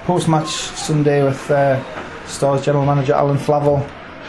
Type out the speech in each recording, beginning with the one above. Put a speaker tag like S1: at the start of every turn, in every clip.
S1: post-match Sunday with Stars general manager Alan Flavel.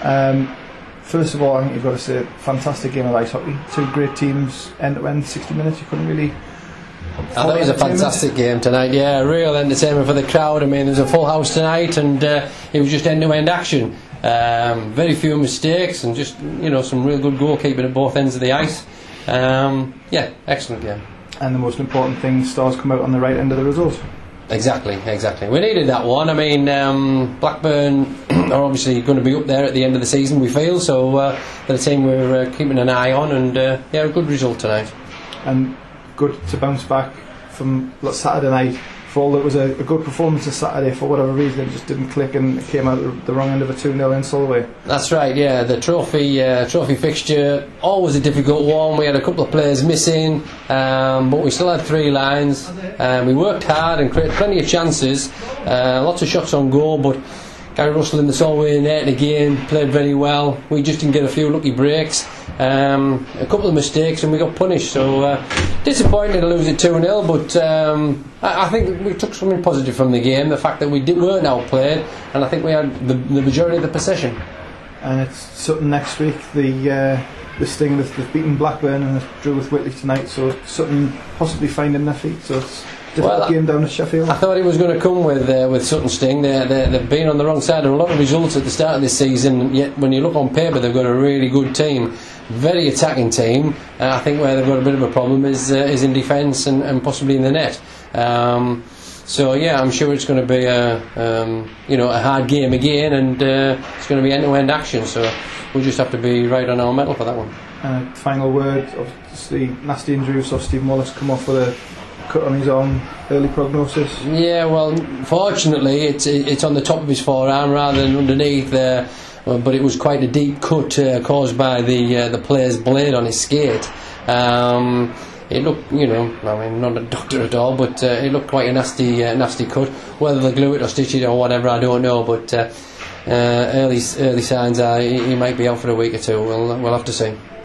S1: First of all, I think you've got to say, fantastic game of ice hockey. Two great teams, end to end, 60 minutes. You couldn't really.
S2: I thought it was a fantastic game tonight. Yeah, real entertainment for the crowd. I mean, there was a full house tonight, and it was just end to end action. Very few mistakes, and just some real good goalkeeping at both ends of the ice. Yeah, excellent game.
S1: And the most important thing, Stars come out on the right end of the result.
S2: Exactly. We needed that one. I mean, Blackburn are obviously going to be up there at the end of the season, we feel, so they're a team we're keeping an eye on, and a good result tonight.
S1: And good to bounce back from Saturday night. For all it was a good performance on Saturday, for whatever reason it just didn't click and it came out the wrong end of a 2-0 in Solway. That's
S2: right, yeah. The trophy fixture, always a difficult one. We had a couple of players missing, but we still had three lines. We worked hard and created plenty of chances, lots of shots on goal, but Gary Russell in the Solway net again played very well. We just didn't get a few lucky breaks, a couple of mistakes, and we got punished. So disappointed to lose it 2-0, but I think we took something positive from the game, the fact that we weren't outplayed, and I think we had the majority of the possession. And it's Sutton next week. The Sting have beaten Blackburn and drew with Whitley tonight, so Sutton possibly finding their feet. So it's game down at Sheffield. I thought it was going to come with Sutton Sting. They've been on the wrong side of a lot of results at the start of this season, yet when you look on paper they've got a really good team, very attacking team. I think where they've got a bit of a problem is in defence and possibly in the net. So yeah, I'm sure it's going to be a hard game again, and it's going to be end-to-end action, so we'll just have to be right on our mettle for that one. Final word, obviously nasty injury, so Stephen Wallace come off with a cut on his arm. Early prognosis? Yeah, well, fortunately it's on the top of his forearm rather than underneath there, but it was quite a deep cut caused by the player's blade on his skate. It looked, not a doctor at all, but it looked quite a nasty cut. Whether they glue it or stitch it or whatever, I don't know, but early signs are he might be out for a week or two. We'll have to see.